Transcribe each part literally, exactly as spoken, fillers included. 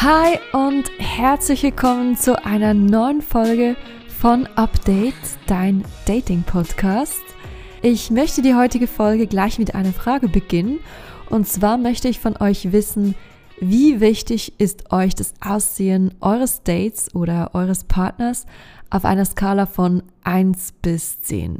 Hi und herzlich willkommen zu einer neuen Folge von Update, dein Dating-Podcast. Ich möchte die heutige Folge gleich mit einer Frage beginnen. Und zwar möchte ich von euch wissen, wie wichtig ist euch das Aussehen eures Dates oder eures Partners auf einer Skala von eins bis zehn?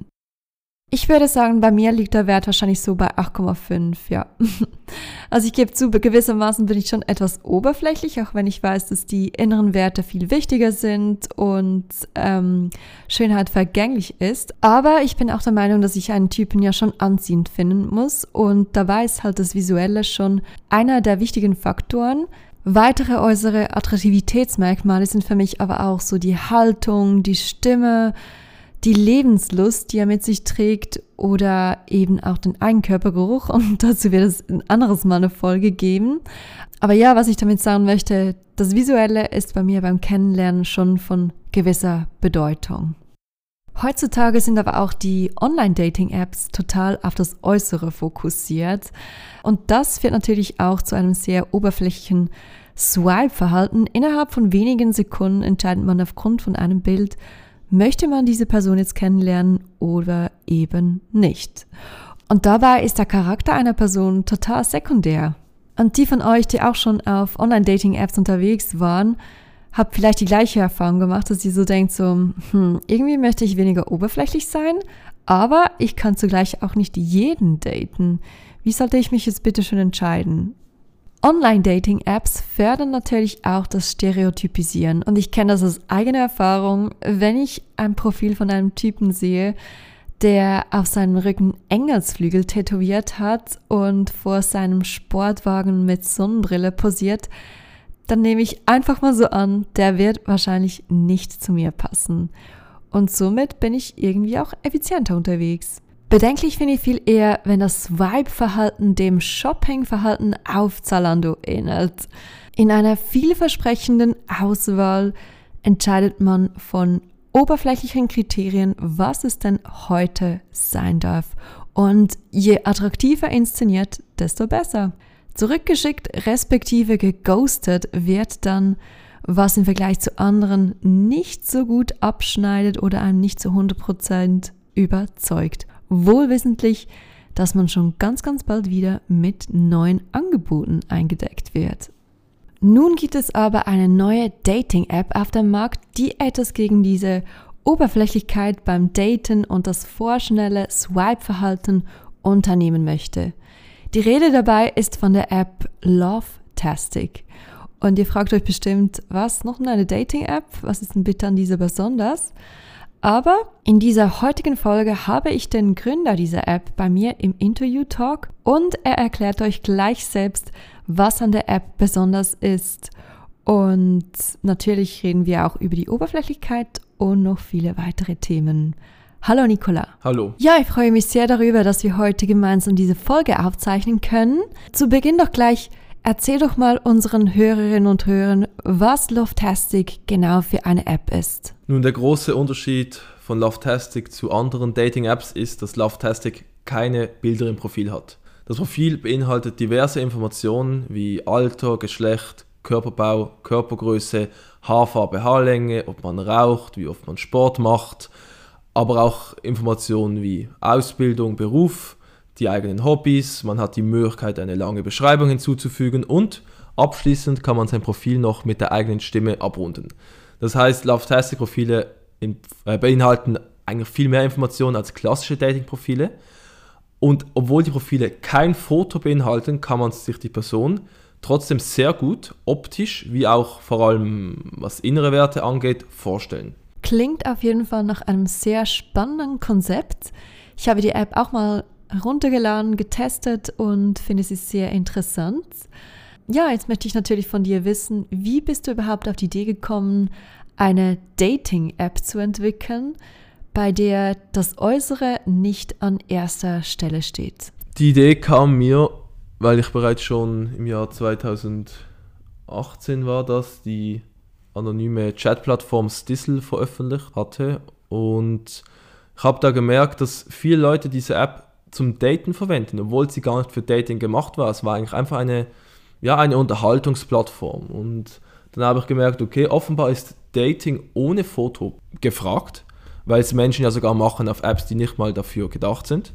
Ich würde sagen, bei mir liegt der Wert wahrscheinlich so bei acht Komma fünf, ja. Also ich gebe zu, gewissermaßen bin ich schon etwas oberflächlich, auch wenn ich weiß, dass die inneren Werte viel wichtiger sind und ähm, Schönheit vergänglich ist. Aber ich bin auch der Meinung, dass ich einen Typen ja schon anziehend finden muss und dabei ist halt das Visuelle schon einer der wichtigen Faktoren. Weitere äußere Attraktivitätsmerkmale sind für mich aber auch so die Haltung, die Stimme, die Lebenslust, die er mit sich trägt oder eben auch den Eigenkörpergeruch, und dazu wird es ein anderes Mal eine Folge geben. Aber ja, was ich damit sagen möchte, das Visuelle ist bei mir beim Kennenlernen schon von gewisser Bedeutung. Heutzutage sind aber auch die Online-Dating-Apps total auf das Äußere fokussiert und das führt natürlich auch zu einem sehr oberflächlichen Swipe-Verhalten. Innerhalb von wenigen Sekunden entscheidet man aufgrund von einem Bild, möchte man diese Person jetzt kennenlernen oder eben nicht? Und dabei ist der Charakter einer Person total sekundär. Und die von euch, die auch schon auf Online-Dating-Apps unterwegs waren, habt vielleicht die gleiche Erfahrung gemacht, dass ihr so denkt, so, hm, irgendwie möchte ich weniger oberflächlich sein, aber ich kann zugleich auch nicht jeden daten. Wie sollte ich mich jetzt bitte schon entscheiden? Online-Dating-Apps fördern natürlich auch das Stereotypisieren und ich kenne das aus eigener Erfahrung, wenn ich ein Profil von einem Typen sehe, der auf seinem Rücken Engelsflügel tätowiert hat und vor seinem Sportwagen mit Sonnenbrille posiert, dann nehme ich einfach mal so an, der wird wahrscheinlich nicht zu mir passen. Und somit bin ich irgendwie auch effizienter unterwegs. Bedenklich finde ich viel eher, wenn das Swipe-Verhalten dem Shopping-Verhalten auf Zalando ähnelt. In einer vielversprechenden Auswahl entscheidet man von oberflächlichen Kriterien, was es denn heute sein darf. Und je attraktiver inszeniert, desto besser. Zurückgeschickt respektive geghostet wird dann, was im Vergleich zu anderen nicht so gut abschneidet oder einen nicht zu hundert Prozent überzeugt. Wohlwissentlich, dass man schon ganz, ganz bald wieder mit neuen Angeboten eingedeckt wird. Nun gibt es aber eine neue Dating-App auf dem Markt, die etwas gegen diese Oberflächlichkeit beim Daten und das vorschnelle Swipe-Verhalten unternehmen möchte. Die Rede dabei ist von der App Lovetastic. Und ihr fragt euch bestimmt, was, noch eine Dating-App? Was ist denn bitte an dieser besonders? Aber in dieser heutigen Folge habe ich den Gründer dieser App bei mir im Interview-Talk und er erklärt euch gleich selbst, was an der App besonders ist. Und natürlich reden wir auch über die Oberflächlichkeit und noch viele weitere Themen. Hallo Nicola. Hallo. Ja, ich freue mich sehr darüber, dass wir heute gemeinsam diese Folge aufzeichnen können. Zu Beginn doch gleich, erzähl doch mal unseren Hörerinnen und Hörern, was Lovetastic genau für eine App ist. Nun, der große Unterschied von Lovetastic zu anderen Dating-Apps ist, dass Lovetastic keine Bilder im Profil hat. Das Profil beinhaltet diverse Informationen wie Alter, Geschlecht, Körperbau, Körpergröße, Haarfarbe, Haarlänge, ob man raucht, wie oft man Sport macht, aber auch Informationen wie Ausbildung, Beruf, die eigenen Hobbys, man hat die Möglichkeit, eine lange Beschreibung hinzuzufügen und abschließend kann man sein Profil noch mit der eigenen Stimme abrunden. Das heißt, Lovetastic-Profile in, äh, beinhalten eigentlich viel mehr Informationen als klassische Dating-Profile und obwohl die Profile kein Foto beinhalten, kann man sich die Person trotzdem sehr gut optisch, wie auch vor allem was innere Werte angeht, vorstellen. Klingt auf jeden Fall nach einem sehr spannenden Konzept. Ich habe die App auch mal heruntergeladen, getestet und finde sie sehr interessant. Ja, jetzt möchte ich natürlich von dir wissen, wie bist du überhaupt auf die Idee gekommen, eine Dating-App zu entwickeln, bei der das Äußere nicht an erster Stelle steht? Die Idee kam mir, weil ich bereits schon im Jahr zweitausendachtzehn war, das die anonyme Chatplattform Stizzle veröffentlicht hatte und ich habe da gemerkt, dass viele Leute diese App zum Daten verwenden, obwohl sie gar nicht für Dating gemacht war. Es war eigentlich einfach eine, ja, eine Unterhaltungsplattform und dann habe ich gemerkt, okay, offenbar ist Dating ohne Foto gefragt, weil es Menschen ja sogar machen auf Apps, die nicht mal dafür gedacht sind.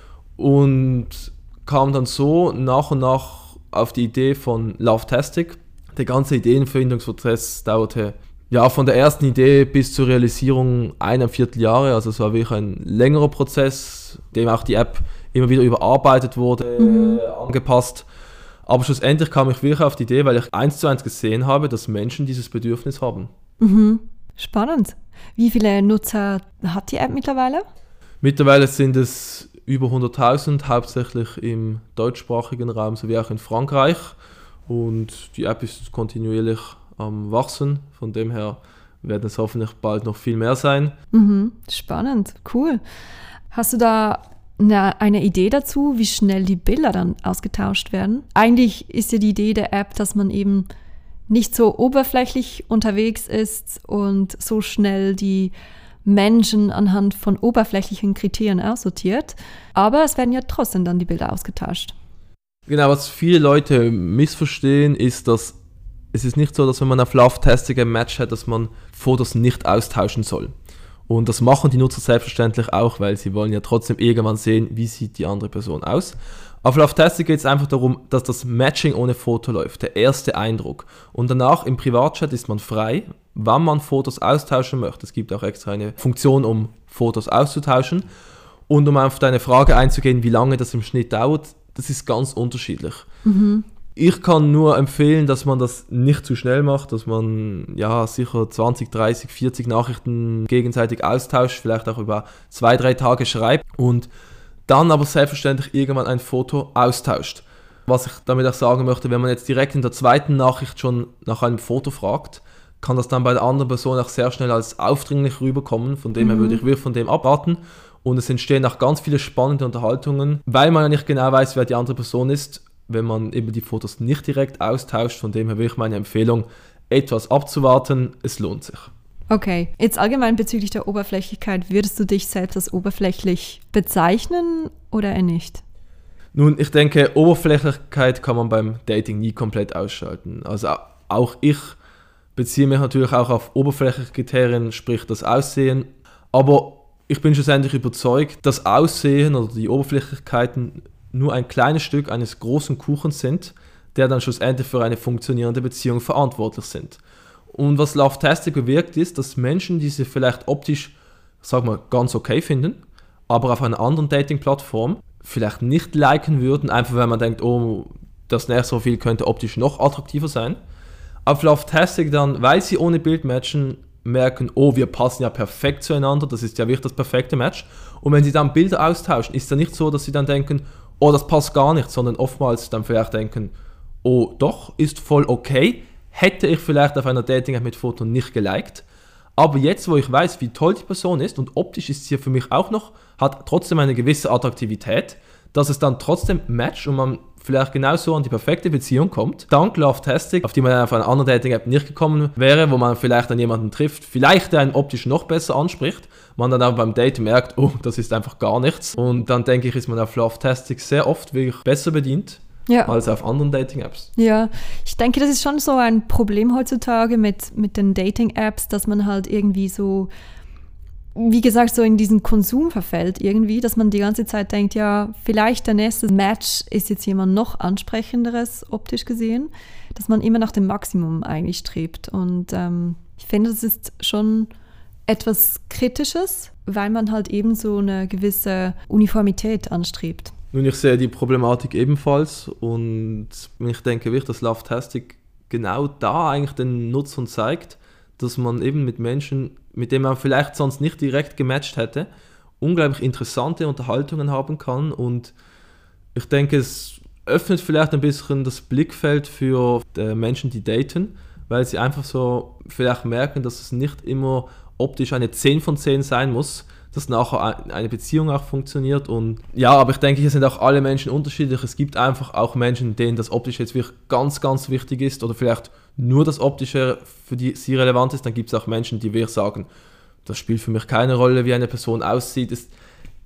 Und kam dann so nach und nach auf die Idee von Lovetastic. Der ganze Ideenfindungsprozess dauerte ja von der ersten Idee bis zur Realisierung eineinviertel Jahre. Also es war wirklich ein längerer Prozess, in dem auch die App immer wieder überarbeitet wurde, mhm. angepasst. Aber schlussendlich kam ich wirklich auf die Idee, weil ich eins zu eins gesehen habe, dass Menschen dieses Bedürfnis haben. Mhm. Spannend. Wie viele Nutzer hat die App mittlerweile? Mittlerweile sind es über hunderttausend, hauptsächlich im deutschsprachigen Raum sowie auch in Frankreich. Und die App ist kontinuierlich am Wachsen. Von dem her werden es hoffentlich bald noch viel mehr sein. Mhm. Spannend, cool. Hast du da eine, eine Idee dazu, wie schnell die Bilder dann ausgetauscht werden? Eigentlich ist ja die Idee der App, dass man eben nicht so oberflächlich unterwegs ist und so schnell die Menschen anhand von oberflächlichen Kriterien aussortiert. Aber es werden ja trotzdem dann die Bilder ausgetauscht. Genau, was viele Leute missverstehen, ist, dass es ist nicht so, dass wenn man auf Lovetastic ein Match hat, dass man Fotos nicht austauschen soll. Und das machen die Nutzer selbstverständlich auch, weil sie wollen ja trotzdem irgendwann sehen, wie sieht die andere Person aus. Auf Lovetastic geht es einfach darum, dass das Matching ohne Foto läuft, der erste Eindruck. Und danach im Privatchat ist man frei, wann man Fotos austauschen möchte. Es gibt auch extra eine Funktion, um Fotos auszutauschen. Und um auf deine Frage einzugehen, wie lange das im Schnitt dauert, das ist ganz unterschiedlich. Mhm. Ich kann nur empfehlen, dass man das nicht zu schnell macht, dass man ja sicher zwanzig, dreißig, vierzig Nachrichten gegenseitig austauscht, vielleicht auch über zwei, drei Tage schreibt und dann aber selbstverständlich irgendwann ein Foto austauscht. Was ich damit auch sagen möchte, wenn man jetzt direkt in der zweiten Nachricht schon nach einem Foto fragt, kann das dann bei der anderen Person auch sehr schnell als aufdringlich rüberkommen. Von dem her mhm. würde ich wirklich von dem abraten. Und es entstehen auch ganz viele spannende Unterhaltungen, weil man ja nicht genau weiß, wer die andere Person ist, wenn man eben die Fotos nicht direkt austauscht. Von dem her wirklich meine Empfehlung, etwas abzuwarten, es lohnt sich. Okay, jetzt allgemein bezüglich der Oberflächlichkeit, würdest du dich selbst als oberflächlich bezeichnen oder eher nicht? Nun, ich denke, Oberflächlichkeit kann man beim Dating nie komplett ausschalten. Also auch ich beziehe mich natürlich auch auf oberflächliche Kriterien, sprich das Aussehen. Aber ich bin schlussendlich überzeugt, dass Aussehen oder die Oberflächlichkeiten nur ein kleines Stück eines großen Kuchens sind, der dann schlussendlich für eine funktionierende Beziehung verantwortlich sind. Und was Lovetastic bewirkt ist, dass Menschen, die sie vielleicht optisch, sag mal, ganz okay finden, aber auf einer anderen Dating-Plattform vielleicht nicht liken würden, einfach weil man denkt, oh, das nächste Profil könnte optisch noch attraktiver sein. Auf Lovetastic dann, weil sie ohne Bild matchen, merken, oh, wir passen ja perfekt zueinander, das ist ja wirklich das perfekte Match. Und wenn sie dann Bilder austauschen, ist es ja nicht so, dass sie dann denken, oh, das passt gar nicht, sondern oftmals dann vielleicht denken, oh, doch, ist voll okay, hätte ich vielleicht auf einer Dating-App mit Foto nicht geliked. Aber jetzt, wo ich weiß, wie toll die Person ist und optisch ist sie für mich auch noch, hat trotzdem eine gewisse Attraktivität, dass es dann trotzdem matcht und man vielleicht genauso an die perfekte Beziehung kommt, dank Lovetastic, auf die man auf einer anderen Dating-App nicht gekommen wäre, wo man vielleicht an jemanden trifft, vielleicht der einen optisch noch besser anspricht, man dann aber beim Date merkt, oh, das ist einfach gar nichts. Und dann denke ich, ist man auf Lovetastic sehr oft wirklich besser bedient, ja, als auf anderen Dating-Apps. Ja, ich denke, das ist schon so ein Problem heutzutage mit, mit den Dating-Apps, dass man halt irgendwie so, wie gesagt, so in diesen Konsum verfällt irgendwie, dass man die ganze Zeit denkt, ja, vielleicht der nächste Match ist jetzt jemand noch ansprechenderes optisch gesehen, dass man immer nach dem Maximum eigentlich strebt. Und ähm, ich finde, das ist schon etwas Kritisches, weil man halt eben so eine gewisse Uniformität anstrebt. Nun, ich sehe die Problematik ebenfalls und ich denke wirklich, dass Lovetastic genau da eigentlich den Nutzern zeigt, dass man eben mit Menschen, mit denen man vielleicht sonst nicht direkt gematcht hätte, unglaublich interessante Unterhaltungen haben kann. Und ich denke, es öffnet vielleicht ein bisschen das Blickfeld für Menschen, die daten, weil sie einfach so vielleicht merken, dass es nicht immer optisch eine zehn von zehn sein muss, dass nachher eine Beziehung auch funktioniert. Und ja, aber ich denke, hier sind auch alle Menschen unterschiedlich. Es gibt einfach auch Menschen, denen das Optische jetzt wirklich ganz, ganz wichtig ist oder vielleicht nur das Optische für die sie relevant ist. Dann gibt es auch Menschen, die wirklich sagen, das spielt für mich keine Rolle, wie eine Person aussieht. Es,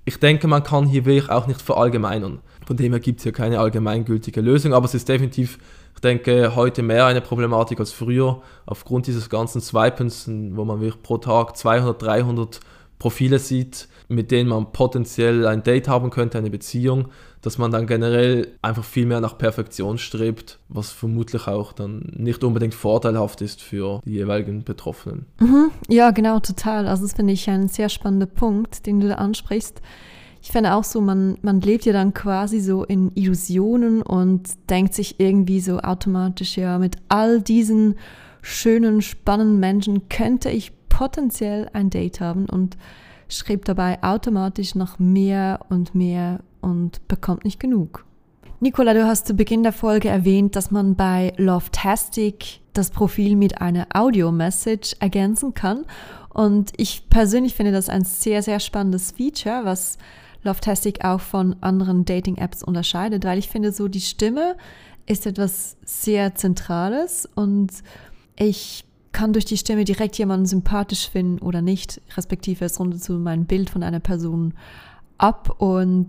Ich denke, man kann hier wirklich auch nicht verallgemeinern. Von dem her gibt es ja keine allgemeingültige Lösung, aber es ist definitiv, ich denke, heute mehr eine Problematik als früher, aufgrund dieses ganzen Swipens, wo man wirklich pro Tag zweihundert, dreihundert Profile sieht, mit denen man potenziell ein Date haben könnte, eine Beziehung, dass man dann generell einfach viel mehr nach Perfektion strebt, was vermutlich auch dann nicht unbedingt vorteilhaft ist für die jeweiligen Betroffenen. Mhm, ja, genau, total. Also das finde ich ein sehr spannender Punkt, den du da ansprichst. Ich finde auch so, man, man lebt ja dann quasi so in Illusionen und denkt sich irgendwie so automatisch, ja, mit all diesen schönen, spannenden Menschen könnte ich potenziell ein Date haben und strebt dabei automatisch nach mehr und mehr und bekommt nicht genug. Nicola, du hast zu Beginn der Folge erwähnt, dass man bei Lovetastic das Profil mit einer Audio-Message ergänzen kann. Und ich persönlich finde das ein sehr, sehr spannendes Feature, was Lovetastic auch von anderen Dating-Apps unterscheidet, weil ich finde, so die Stimme ist etwas sehr Zentrales und ich kann durch die Stimme direkt jemanden sympathisch finden oder nicht, respektive es rundet so mein Bild von einer Person ab. Und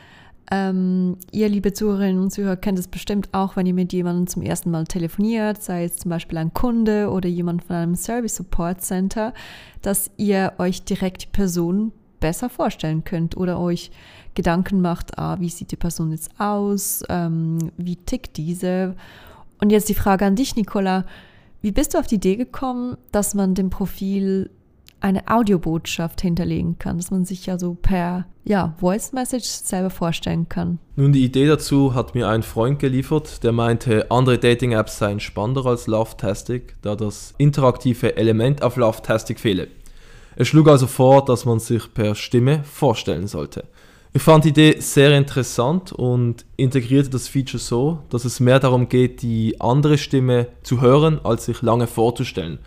ähm, ihr, liebe Zuhörerinnen und Zuhörer, kennt es bestimmt auch, wenn ihr mit jemandem zum ersten Mal telefoniert, sei es zum Beispiel ein Kunde oder jemand von einem Service Support Center, dass ihr euch direkt die Person besser vorstellen könnt oder euch Gedanken macht, ah, wie sieht die Person jetzt aus, ähm, wie tickt diese. Und jetzt die Frage an dich, Nicola, wie bist du auf die Idee gekommen, dass man dem Profil eine Audiobotschaft hinterlegen kann, dass man sich ja so per ja, Voice Message selber vorstellen kann? Nun, die Idee dazu hat mir ein Freund geliefert, der meinte, andere Dating-Apps seien spannender als Lovetastic, da das interaktive Element auf Lovetastic fehle. Er schlug also vor, dass man sich per Stimme vorstellen sollte. Ich fand die Idee sehr interessant und integrierte das Feature so, dass es mehr darum geht, die andere Stimme zu hören, als sich lange vorzustellen.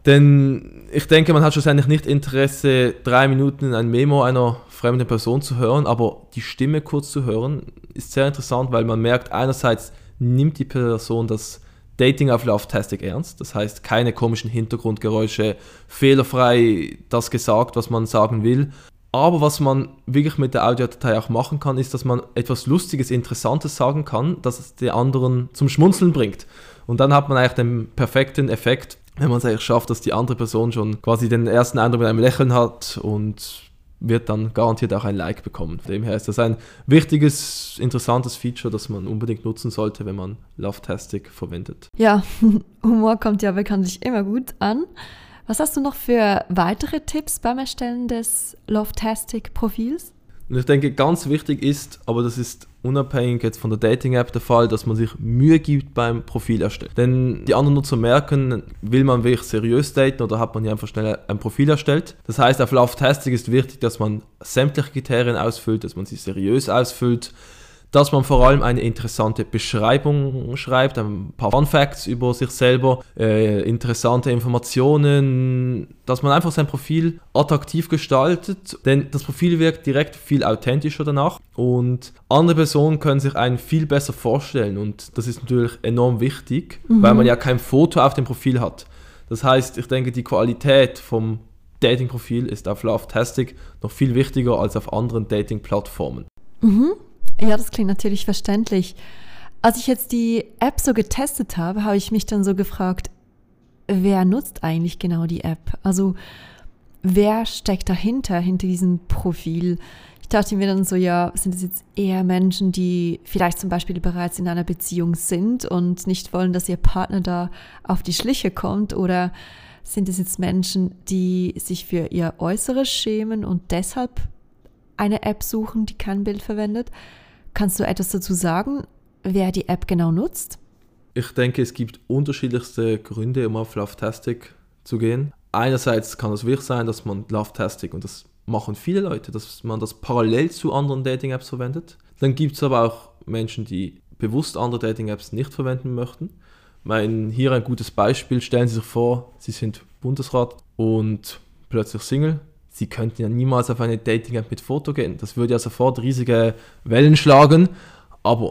Denn ich denke, man hat schlussendlich nicht Interesse, drei Minuten ein Memo einer fremden Person zu hören, aber die Stimme kurz zu hören ist sehr interessant, weil man merkt, einerseits nimmt die Person das Dating auf Lovetastic ernst, das heißt keine komischen Hintergrundgeräusche, fehlerfrei das gesagt, was man sagen will. Aber was man wirklich mit der Audiodatei auch machen kann, ist, dass man etwas Lustiges, Interessantes sagen kann, das es den anderen zum Schmunzeln bringt. Und dann hat man eigentlich den perfekten Effekt, wenn man es eigentlich schafft, dass die andere Person schon quasi den ersten Eindruck mit einem Lächeln hat und wird dann garantiert auch ein Like bekommen. Von dem her ist das ein wichtiges, interessantes Feature, das man unbedingt nutzen sollte, wenn man Lovetastic verwendet. Ja, Humor kommt ja bekanntlich immer gut an. Was hast du noch für weitere Tipps beim Erstellen des Lovetastic-Profils? Und ich denke, ganz wichtig ist, aber das ist unabhängig jetzt von der Dating-App der Fall, dass man sich Mühe gibt beim Profil erstellen. Denn die anderen Nutzer merken, will man wirklich seriös daten oder hat man hier einfach schnell ein Profil erstellt. Das heißt, auf Lovetastic ist wichtig, dass man sämtliche Kriterien ausfüllt, dass man sie seriös ausfüllt, dass man vor allem eine interessante Beschreibung schreibt, ein paar Fun Facts über sich selber, äh, interessante Informationen, dass man einfach sein Profil attraktiv gestaltet, denn das Profil wirkt direkt viel authentischer danach und andere Personen können sich einen viel besser vorstellen und das ist natürlich enorm wichtig, mhm. weil man ja kein Foto auf dem Profil hat. Das heißt, ich denke, die Qualität vom Dating-Profil ist auf Lovetastic noch viel wichtiger als auf anderen Dating-Plattformen. Mhm. Ja, das klingt natürlich verständlich. Als ich jetzt die App so getestet habe, habe ich mich dann so gefragt, wer nutzt eigentlich genau die App? Also wer steckt dahinter, hinter diesem Profil? Ich dachte mir dann so, ja, sind es jetzt eher Menschen, die vielleicht zum Beispiel bereits in einer Beziehung sind und nicht wollen, dass ihr Partner da auf die Schliche kommt? Oder sind es jetzt Menschen, die sich für ihr Äußeres schämen und deshalb eine App suchen, die kein Bild verwendet? Kannst du etwas dazu sagen, wer die App genau nutzt? Ich denke, es gibt unterschiedlichste Gründe, um auf Lovetastic zu gehen. Einerseits kann es wirklich sein, dass man Lovetastic, und das machen viele Leute, dass man das parallel zu anderen Dating-Apps verwendet. Dann gibt es aber auch Menschen, die bewusst andere Dating-Apps nicht verwenden möchten. Ich meine, hier ein gutes Beispiel, stellen Sie sich vor, Sie sind Bundesrat und plötzlich Single. Sie könnten ja niemals auf eine Dating-App mit Foto gehen. Das würde ja sofort riesige Wellen schlagen. Aber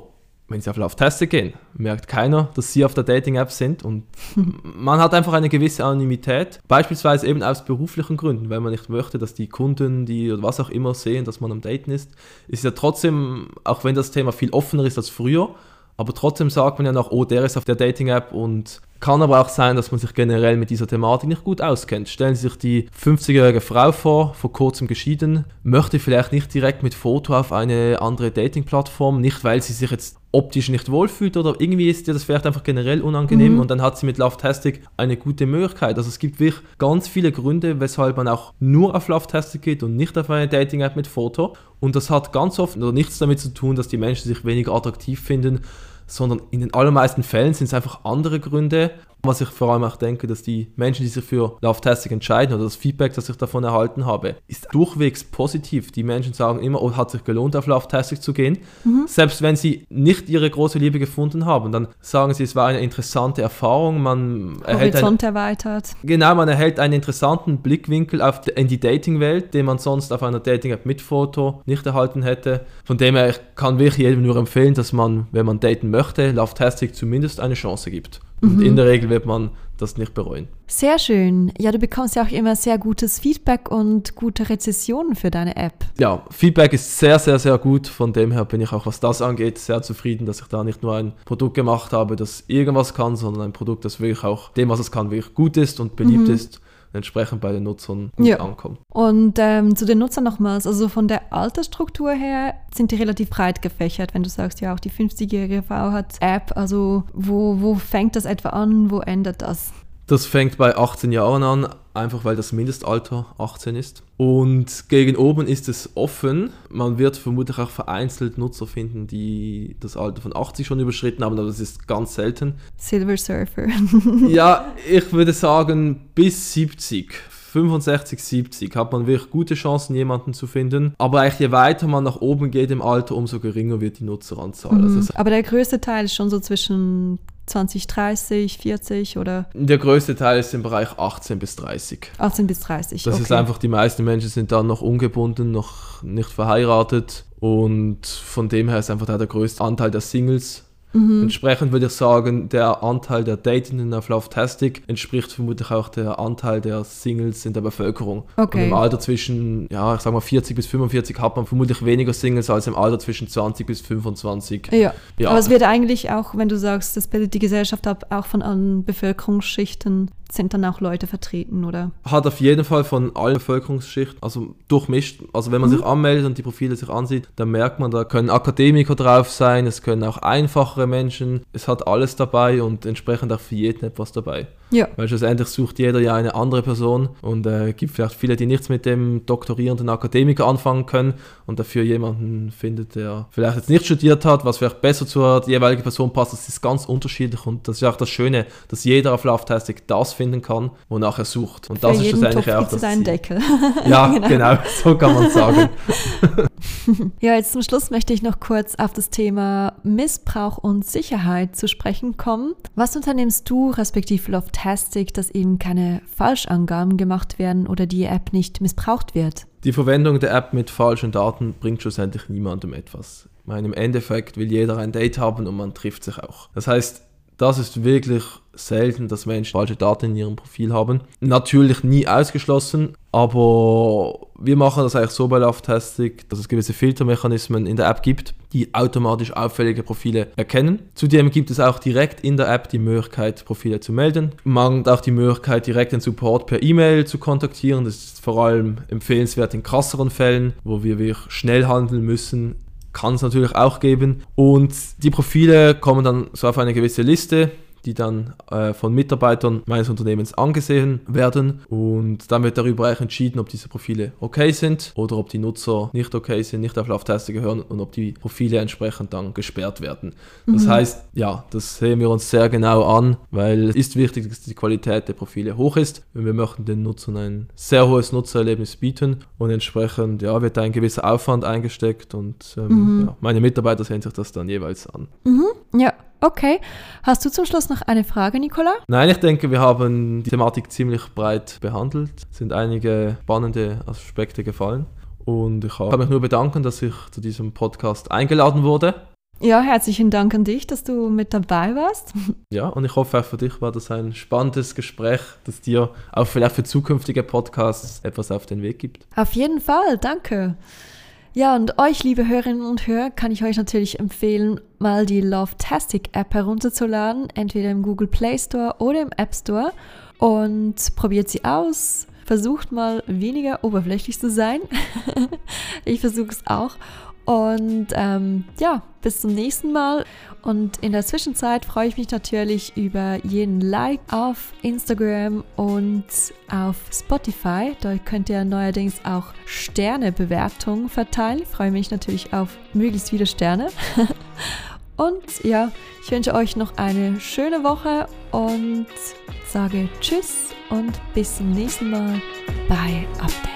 wenn sie auf Love-Tastic gehen, merkt keiner, dass sie auf der Dating-App sind und man hat einfach eine gewisse Anonymität, beispielsweise eben aus beruflichen Gründen, weil man nicht möchte, dass die Kunden, die oder was auch immer sehen, dass man am Daten ist, ist ja trotzdem, auch wenn das Thema viel offener ist als früher, aber trotzdem sagt man ja noch, oh, der ist auf der Dating-App und kann aber auch sein, dass man sich generell mit dieser Thematik nicht gut auskennt. Stellen Sie sich die fünfzigjährige Frau vor, vor kurzem geschieden, möchte vielleicht nicht direkt mit Foto auf eine andere Dating-Plattform, nicht weil sie sich jetzt optisch nicht wohlfühlt oder irgendwie ist ihr das vielleicht einfach generell unangenehm mhm. und dann hat sie mit Love-Tastic eine gute Möglichkeit. Also es gibt wirklich ganz viele Gründe, weshalb man auch nur auf Love-Tastic geht und nicht auf eine Dating-App mit Foto und das hat ganz oft oder nichts damit zu tun, dass die Menschen sich weniger attraktiv finden, sondern in den allermeisten Fällen sind es einfach andere Gründe. Was ich vor allem auch denke, dass die Menschen, die sich für Love-Tastic entscheiden oder das Feedback, das ich davon erhalten habe, ist durchwegs positiv. Die Menschen sagen immer, oh, hat sich gelohnt, auf Love-Tastic zu gehen. Mhm. Selbst wenn sie nicht ihre große Liebe gefunden haben, dann sagen sie, es war eine interessante Erfahrung. Man erhält Horizont ein, erweitert. Genau, man erhält einen interessanten Blickwinkel auf die, in die Dating-Welt, den man sonst auf einer Dating-App mit Foto nicht erhalten hätte. Von dem her, ich kann wirklich jedem nur empfehlen, dass man, wenn man daten möchte, Love-Tastic zumindest eine Chance gibt. Und in der Regel wird man das nicht bereuen. Sehr schön. Ja, du bekommst ja auch immer sehr gutes Feedback und gute Rezessionen für deine App. Ja, Feedback ist sehr, sehr, sehr gut. Von dem her bin ich auch, was das angeht, sehr zufrieden, dass ich da nicht nur ein Produkt gemacht habe, das irgendwas kann, sondern ein Produkt, das wirklich auch dem, was es kann, wirklich gut ist und beliebt mhm. ist. Entsprechend bei den Nutzern gut ja. ankommen. Und ähm, zu den Nutzern nochmals, also von der Altersstruktur her sind die relativ breit gefächert, wenn du sagst, ja auch die fünfzigjährige Frau hat App, also wo, wo fängt das etwa an, wo endet das? Das fängt bei achtzehn Jahren an, einfach weil das Mindestalter achtzehn ist. Und gegen oben ist es offen. Man wird vermutlich auch vereinzelt Nutzer finden, die das Alter von achtzig schon überschritten haben, aber das ist ganz selten. Silver Surfer. Ja, ich würde sagen bis siebzig. fünfundsechzig, siebzig hat man wirklich gute Chancen, jemanden zu finden. Aber eigentlich je weiter man nach oben geht im Alter, umso geringer wird die Nutzeranzahl. Mhm. Also aber der größte Teil ist schon so zwischen zwanzig, dreißig, vierzig oder? Der größte Teil ist im Bereich achtzehn bis dreißig. achtzehn bis dreißig, Das okay. ist einfach, die meisten Menschen sind dann noch ungebunden, noch nicht verheiratet und von dem her ist einfach da der größte Anteil der Singles. Mhm. Entsprechend würde ich sagen, der Anteil der Datenden auf Love-Tastic entspricht vermutlich auch der Anteil der Singles in der Bevölkerung. Okay. Und im Alter zwischen, ja, ich sag mal vierzig bis fünfundvierzig hat man vermutlich weniger Singles als im Alter zwischen zwanzig bis fünfundzwanzig. Ja, ja. Aber es wird eigentlich auch, wenn du sagst, das bildet die Gesellschaft ab, auch von allen Bevölkerungsschichten, sind dann auch Leute vertreten, oder? Hat auf jeden Fall von allen Bevölkerungsschichten, also durchmischt. Also wenn man mhm. sich anmeldet und die Profile sich ansieht, dann merkt man, da können Akademiker drauf sein, es können auch einfachere Menschen, es hat alles dabei und entsprechend auch für jeden etwas dabei. Ja. Weil schlussendlich sucht jeder ja eine andere Person und es äh, gibt vielleicht viele, die nichts mit dem doktorierenden Akademiker anfangen können und dafür jemanden findet, der vielleicht jetzt nicht studiert hat, was vielleicht besser zur jeweiligen Person passt. Das ist ganz unterschiedlich und das ist auch das Schöne, dass jeder auf Love-Tastic das finden kann, wonach er sucht. Und für das ist schlussendlich auch das Ziel. Deckel. Ja, genau. genau, so kann man sagen. Ja, jetzt zum Schluss möchte ich noch kurz auf das Thema Missbrauch und Sicherheit zu sprechen kommen. Was unternimmst du, respektive Love-Tastic, dass eben keine Falschangaben gemacht werden oder die App nicht missbraucht wird? Die Verwendung der App mit falschen Daten bringt schlussendlich niemandem etwas. Ich meine, im Endeffekt will jeder ein Date haben und man trifft sich auch. Das heißt, das ist wirklich selten, dass Menschen falsche Daten in ihrem Profil haben. Natürlich nie ausgeschlossen, aber wir machen das eigentlich so bei Love-Tastic, dass es gewisse Filtermechanismen in der App gibt, die automatisch auffällige Profile erkennen. Zudem gibt es auch direkt in der App die Möglichkeit, Profile zu melden. Man hat auch die Möglichkeit, direkt den Support per E-Mail zu kontaktieren. Das ist vor allem empfehlenswert in krasseren Fällen, wo wir wirklich schnell handeln müssen. Kann es natürlich auch geben. Und die Profile kommen dann so auf eine gewisse Liste, die dann äh, von Mitarbeitern meines Unternehmens angesehen werden. Und dann wird darüber eigentlich entschieden, ob diese Profile okay sind oder ob die Nutzer nicht okay sind, nicht auf Love-Tastic gehören und ob die Profile entsprechend dann gesperrt werden. Das mhm. heißt, ja, das sehen wir uns sehr genau an, weil es ist wichtig, dass die Qualität der Profile hoch ist. Und wir möchten den Nutzern ein sehr hohes Nutzererlebnis bieten und entsprechend ja, wird da ein gewisser Aufwand eingesteckt und ähm, mhm. ja, meine Mitarbeiter sehen sich das dann jeweils an. Mhm. Ja. Okay. Hast du zum Schluss noch eine Frage, Nicola? Nein, ich denke, wir haben die Thematik ziemlich breit behandelt. Es sind einige spannende Aspekte gefallen. Und ich kann mich nur bedanken, dass ich zu diesem Podcast eingeladen wurde. Ja, herzlichen Dank an dich, dass du mit dabei warst. Ja, und ich hoffe auch für dich war das ein spannendes Gespräch, das dir auch vielleicht für zukünftige Podcasts etwas auf den Weg gibt. Auf jeden Fall, danke. Ja, und euch, liebe Hörerinnen und Hörer, kann ich euch natürlich empfehlen, mal die Lovetastic-App herunterzuladen, entweder im Google Play Store oder im App Store, und probiert sie aus. Versucht mal weniger oberflächlich zu sein. Ich versuche es auch. Und ähm, ja, bis zum nächsten Mal. Und in der Zwischenzeit freue ich mich natürlich über jeden Like auf Instagram und auf Spotify. Da könnt ihr neuerdings auch Sternebewertungen verteilen. Ich freue mich natürlich auf möglichst viele Sterne. Und ja, ich wünsche euch noch eine schöne Woche und sage Tschüss und bis zum nächsten Mal bei Update.